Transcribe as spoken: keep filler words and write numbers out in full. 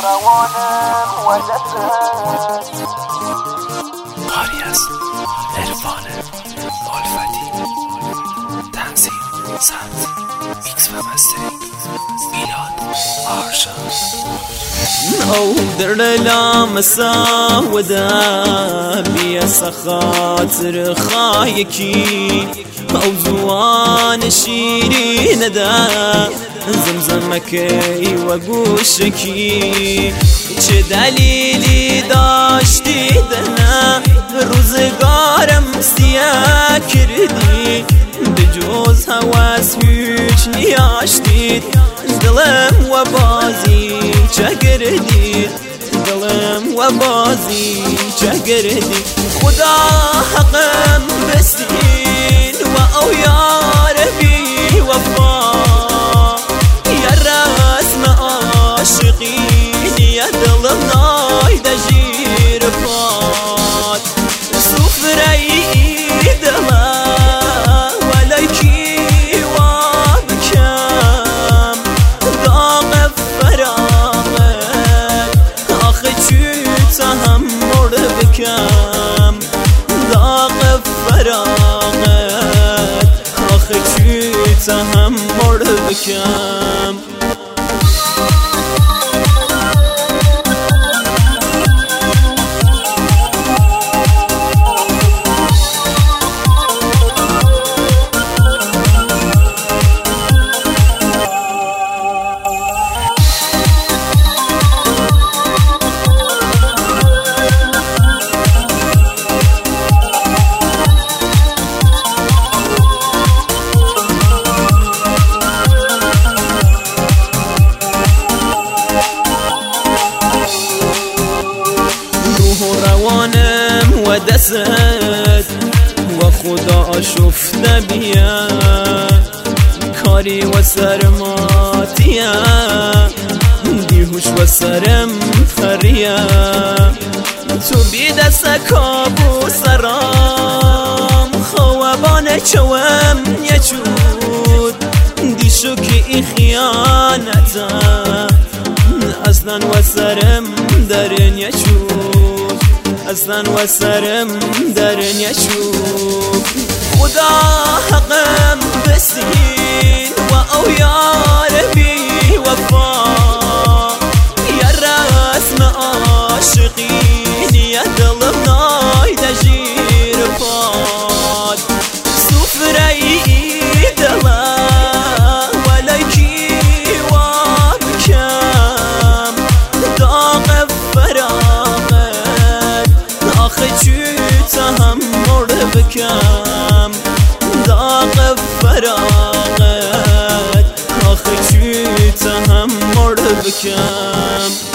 روانم و دستت کاری از عرفان الفتی، تنظیم ضبط میکس و مسترینگ میلاد آرشا. او در لامسا و دا بیس خاطر خایکی او زوان شیرین دا زمزمکی و گوشکی چه دلیلی داشتی دنا روزگارم سیاه کردی بجوز هواس هیچ نیاشتید دلم و بازی چه کردی دلم و بازی چه کردی خدا حقم بستین و او یار بی وفا یا رسم عاشقین یا دلم نایده جیر فات سفره ای دلم بکم داغ فراغت آخه چی تحمل بکم روانم و دستت و خدا شفته بیا کاری و سرماتیه دیهوش و سرم خریه تو بی دست کابو سرام خوابان چوم یچود دیشو که ای خیانته اصلا و سرم درن یچود اصلا و سرم درن یچود خدا حقم بسین و او یار بی وفا یا رسم عاشقین یا دلم نایده جیر فاد سفره ای دلم ولیکی و بکم داغ فراغت آخه چی تحمل بکم داغ فراغت آخه چی تحمل بکم